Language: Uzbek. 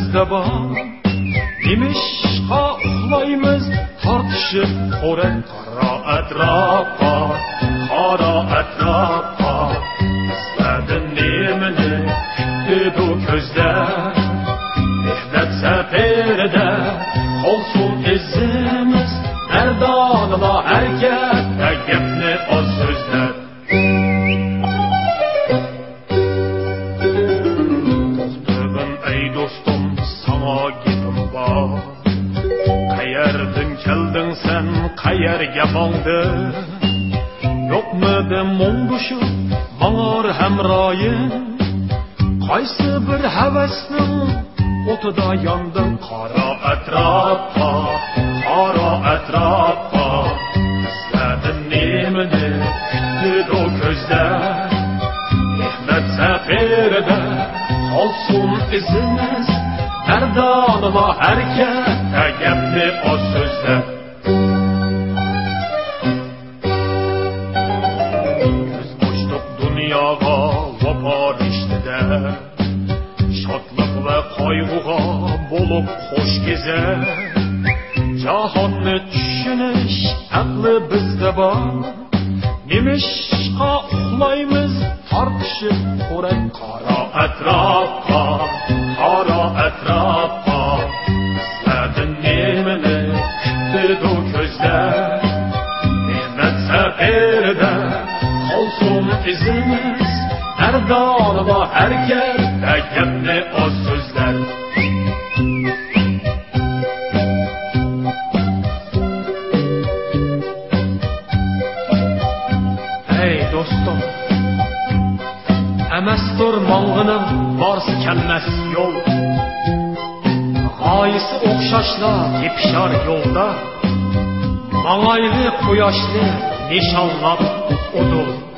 bizde bor. Nimishqa uxlaymiz tortishib qo'raq qaro atrofga, qaro atrofga. Bizlardan nemani kutdi bu ko'zlar, mehnat safarida qolsin izimiz. Merdonla harakat va gapni oz so'zlar. To'xtag'in ey do'stim, sana gapim bor. Qayerdan kelding sen, qayerga bording? Yo'qmidi mung'ushib mang'or hamroyim? Qaysi bir havasning o'tida yondim qaro atrofga, qaro atrofga. Bizlardan nemani kutdi o ko'zlar, mehnat safarida qolsin izimiz. Mardonla harakat va gapni oz so'zlar. Ko'z ochdik dunyoga vafo rishtida, shodlik va qayg'uga bo'lib xo'sh gezar. Jahonni tushunish aqli bizda bor. Nimishqa uxlaymiz tortishib qo'raq qaro atrofga, qaro atrofga. Bizlardan nemani kutdi bu ko'zlar, mehnat safarida qolsin izimiz. Mardonla harakat va gapni oz so'zlar. Ey do'stim, emasdir mong'inim borsi kelmas yo'l. G'oyisi o'xshashlar tepishar yo'lda, mang'ayli quyoshni nishonlab o'dur.